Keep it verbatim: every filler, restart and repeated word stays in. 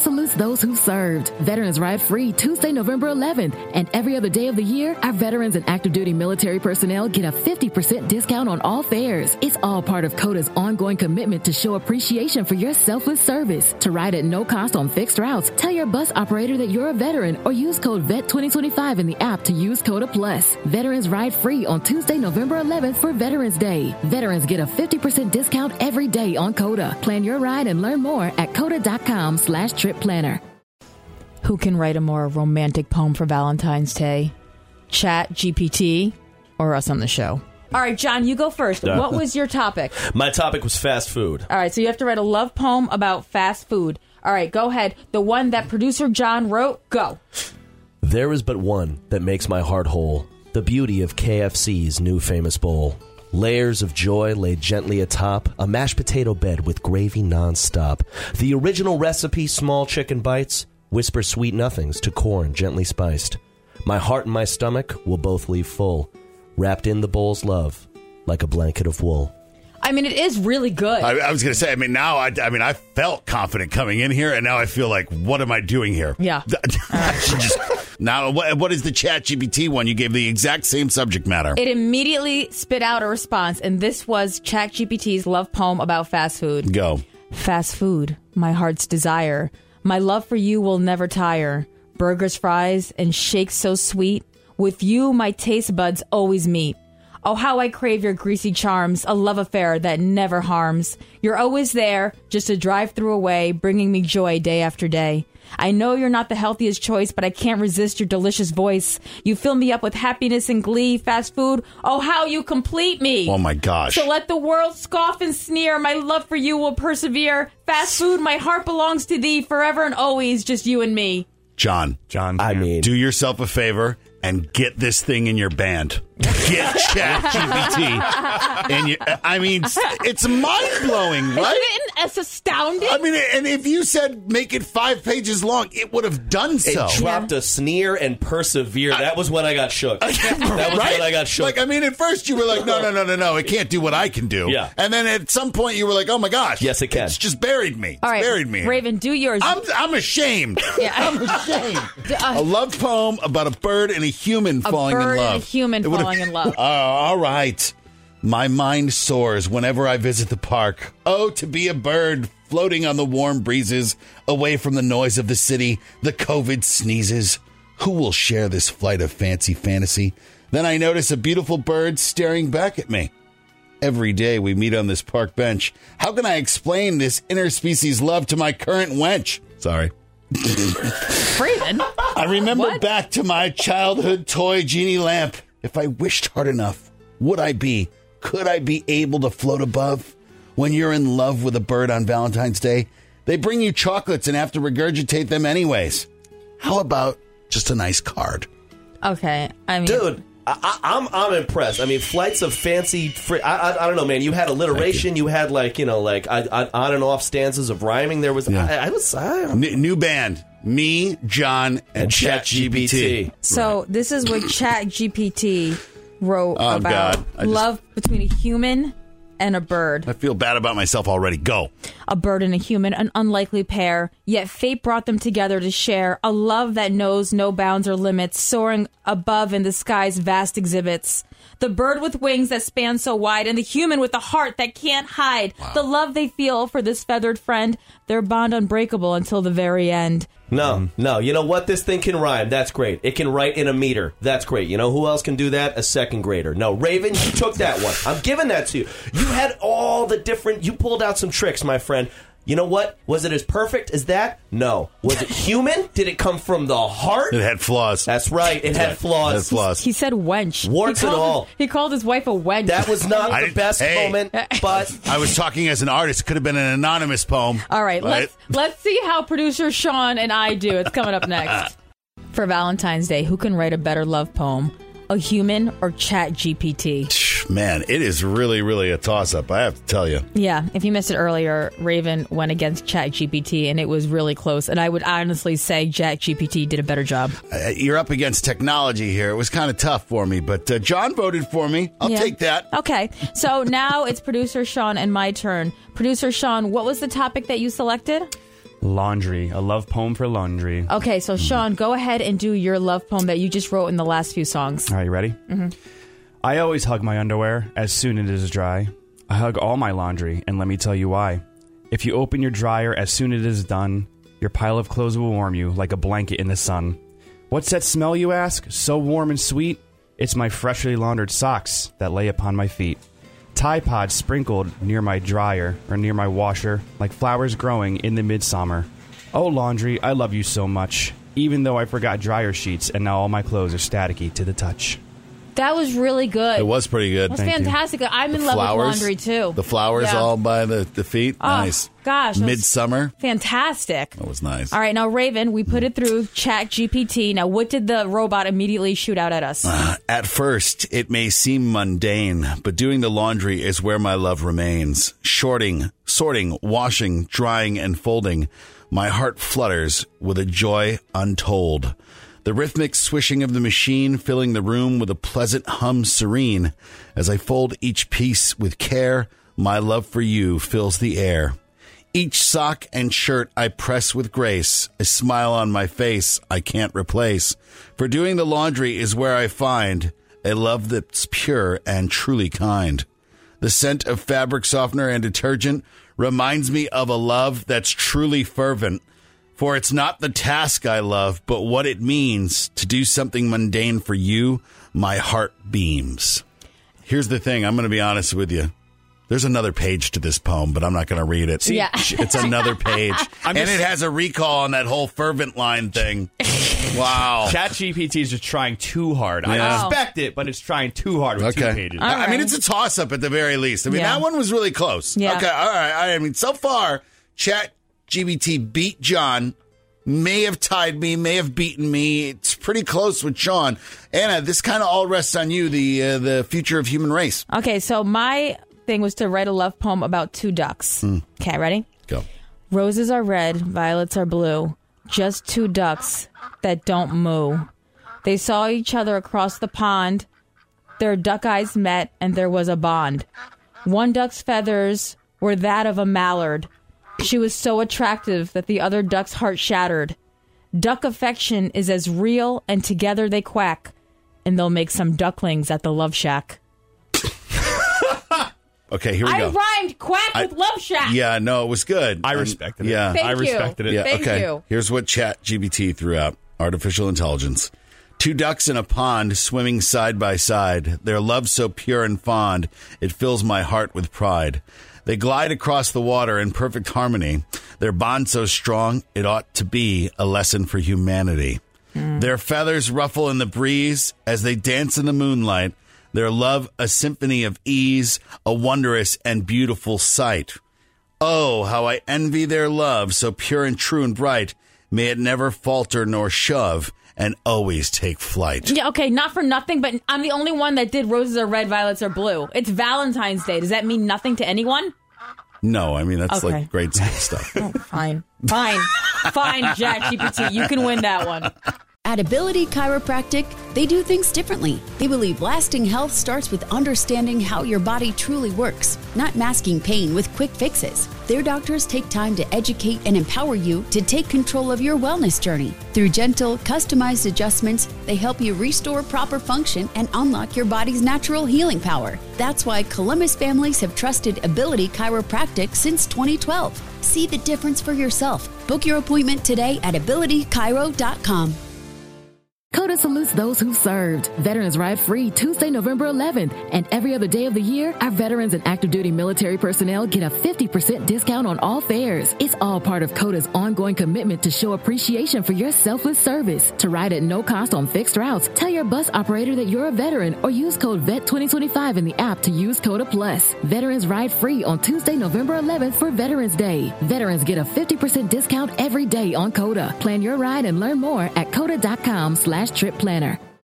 salutes those who served. Veterans Ride Free Tuesday, November eleventh. And every other day of the year, our veterans and active duty military personnel get a fifty percent discount on all fares. It's all part of CODA's ongoing commitment to show appreciation for your selfless service. To ride at no cost on fixed routes, tell your bus operator that you're a veteran or use code V E T twenty twenty-five in the app to use CODA Plus. Veterans Ride Free on Tuesday, November eleventh for Veterans Day. Veterans get a fifty percent discount every day on CODA. Plan your ride and learn more at coda.com slash trip planner. Who can write a more romantic poem for Valentine's Day? Chat G P T or us on the show? All right, John, you go first. Uh, What was your topic? My topic was fast food. All right, so you have to write a love poem about fast food. All right, go ahead. The one that producer John wrote, go. There is but one that makes my heart whole, the beauty of K F C's new famous bowl. Layers of joy laid gently atop a mashed potato bed with gravy nonstop. The original recipe, small chicken bites, whisper sweet nothings to corn gently spiced. My heart and my stomach will both leave full, wrapped in the bowl's love like a blanket of wool. I mean, it is really good. I, I was going to say, I mean, now, I, I mean, I felt confident coming in here, and now I feel like, what am I doing here? Yeah. I should just, now, what, what is the Chat G P T one? You gave the exact same subject matter. It immediately spit out a response, and this was Chat G P T's love poem about fast food. Go. Fast food, my heart's desire. My love for you will never tire. Burgers, fries, and shakes so sweet. With you, my taste buds always meet. Oh, how I crave your greasy charms, a love affair that never harms. You're always there, just a drive-through away, bringing me joy day after day. I know you're not the healthiest choice, but I can't resist your delicious voice. You fill me up with happiness and glee. Fast food, oh, how you complete me. Oh, my gosh. So let the world scoff and sneer. My love for you will persevere. Fast food, my heart belongs to thee, forever and always, just you and me. John. John. I mean, Do yourself a favor and get this thing in your band. Get Chat G P T. And you, I mean, it's mind-blowing, right? Isn't it astounding? I mean, and if you said make it five pages long, it would have done so. it dropped a sneer and persevere. That was when I got shook. That was Right? when I got shook. Like, I mean, at first you were like, no, no, no, no, no, it can't do what I can do. Yeah. And then at some point you were like, oh my gosh. Yes, it can. It's just buried me. It's All right, buried me. Raven, do yours. I'm, I'm ashamed. Yeah. I'm ashamed. Uh, A love poem about a bird and a human a falling bird in love. and a human It would've- falling in love. Oh, all right. My mind soars whenever I visit the park. Oh, to be a bird floating on the warm breezes, away from the noise of the city, the COVID sneezes. Who will share this flight of fancy fantasy? Then I notice a beautiful bird staring back at me. Every day we meet on this park bench. How can I explain this interspecies love to my current wench? Sorry. Raven. I remember What? back to my childhood toy genie lamp. If I wished hard enough, would I be, could I be able to float above? When you're in love with a bird on Valentine's Day, they bring you chocolates and have to regurgitate them anyways. How about just a nice card? Okay, I mean, Dude, I, I, I'm I'm impressed. I mean, flights of fancy. Fr- I, I I don't know, man. You had alliteration. You. you had like you know like I, I, on and off stanzas of rhyming. There was Yeah. I, I was I, N- new band, me, John, and, and Chat G P T. so this is what Chat G P T wrote Oh, about God. I just- love between a human and a bird. I feel bad about myself already. Go. A bird and a human, an unlikely pair, yet fate brought them together to share a love that knows no bounds or limits, soaring above in the sky's vast exhibits. The bird with wings that span so wide, and the human with a heart that can't hide. The love they feel for this feathered friend, their bond unbreakable until the very end. No, no. You know what? This thing can rhyme. That's great. It can write in a meter. That's great. You know who else can do that? A second grader. No, Raven, you took that one. I'm giving that to you. You had all the different... You pulled out some tricks, my friend. You know what? Was it as perfect as that? No. Was it human? Did it come from the heart? It had flaws. That's right. It had flaws. It had flaws. He said wench. Warts he and called all. His, he called his wife a wench. That was not I the didn't- best hey. moment, but... I was talking as an artist. It could have been an anonymous poem. All right, Right? let's let's see how producer Sean and I do. It's coming up next. For Valentine's Day, who can write a better love poem? A human or Chat G P T? Man, it is really, really a toss-up, I have to tell you. Yeah, if you missed it earlier, Raven went against Chat G P T, and it was really close. And I would honestly say Chat G P T did a better job. Uh, you're up against technology here. It was kind of tough for me, but uh, John voted for me. I'll Yeah. take that. Okay, so now it's producer Sean and my turn. Producer Sean, what was the topic that you selected? Laundry. A love poem for laundry. Okay, so Sean, go ahead and do your love poem that you just wrote in the last few songs. All right, you ready? Mm-hmm. I always hug my underwear as soon as it is dry. I hug all my laundry, and let me tell you why. If you open your dryer as soon as it is done, your pile of clothes will warm you like a blanket in the sun. What's that smell, you ask? So warm and sweet? It's my freshly laundered socks that lay upon my feet. Tide Pods sprinkled near my dryer or near my washer like flowers growing in the midsummer. Oh, laundry, I love you so much, even though I forgot dryer sheets and now all my clothes are staticky to the touch. That was really good. It was pretty good. It was Thank fantastic. I'm in The love flowers, with laundry, too. The flowers Yeah. all by the, the feet. Oh, Nice. gosh. that was Midsummer. Fantastic. That was nice. All right, now, Raven, we put it through Chat G P T. Now, what did the robot immediately shoot out at us? Uh, at first, it may seem mundane, but doing the laundry is where my love remains. Shorting, sorting, washing, drying, and folding. My heart flutters with a joy untold. The rhythmic swishing of the machine filling the room with a pleasant hum serene. As I fold each piece with care, my love for you fills the air. Each sock and shirt I press with grace, a smile on my face I can't replace. For doing the laundry is where I find a love that's pure and truly kind. The scent of fabric softener and detergent reminds me of a love that's truly fervent. For it's not the task I love, but what it means to do something mundane for you, my heart beams. Here's the thing, I'm going to be honest with you. There's another page to this poem, but I'm not going to read it. Yeah. It's another page. and just- it has a recall on that whole fervent line thing. Wow. ChatGPT is just trying too hard. Yeah. I respect it, but it's trying too hard with two pages. All I I mean, right. it's a toss-up at the very least. I mean, Yeah. that one was really close. Yeah. Okay, all right. I mean, so far, ChatGPT beat John, may have tied me, may have beaten me. It's pretty close with Sean. Anna, this kind of all rests on you, the uh, the future of human race. Okay, so my thing was to write a love poem about two ducks. Okay, ready? Go. Roses are red, violets are blue. Just two ducks that don't moo. They saw each other across the pond. Their duck eyes met, and there was a bond. One duck's feathers were that of a mallard. She was so attractive that the other duck's heart shattered. Duck affection is as real, and together they quack, and they'll make some ducklings at the Love Shack. Okay, here we I go. rhymed quack I- with Love Shack. Yeah, no, it was good. I Um, respected it. Yeah. Thank I you. respected it. Yeah, Thank okay. you. Here's what ChatGPT threw out. Artificial intelligence. Two ducks in a pond swimming side by side. Their love so pure and fond, it fills my heart with pride. They glide across the water in perfect harmony. Their bond so strong, it ought to be a lesson for humanity. Their feathers ruffle in the breeze as they dance in the moonlight. Their love a symphony of ease, a wondrous and beautiful sight. Oh, how I envy their love, so pure and true and bright. May it never falter nor shove, and always take flight. Yeah, okay, not for nothing, but I'm the only one that did roses are red, violets are blue. It's Valentine's Day. Does that mean nothing to anyone? No, I mean, that's Okay. like grade school stuff. Oh, fine. Fine. Fine, ChatGPT. You can win that one. At Ability Chiropractic, they do things differently. They believe lasting health starts with understanding how your body truly works, not masking pain with quick fixes. Their doctors take time to educate and empower you to take control of your wellness journey. Through gentle, customized adjustments, they help you restore proper function and unlock your body's natural healing power. That's why Columbus families have trusted Ability Chiropractic since twenty twelve. See the difference for yourself. Book your appointment today at ability chiro dot com. CODA salutes those who served. Veterans Ride free Tuesday, November eleventh. And every other day of the year, our veterans and active duty military personnel get a fifty percent discount on all fares. It's all part of CODA's ongoing commitment to show appreciation for your selfless service. To ride at no cost on fixed routes, tell your bus operator that you're a veteran or use code V E T twenty twenty-five in the app to use CODA Plus. Veterans Ride free on Tuesday, November eleventh for Veterans Day. Veterans get a fifty percent discount every day on CODA. Plan your ride and learn more at coda dot com slash trip planner.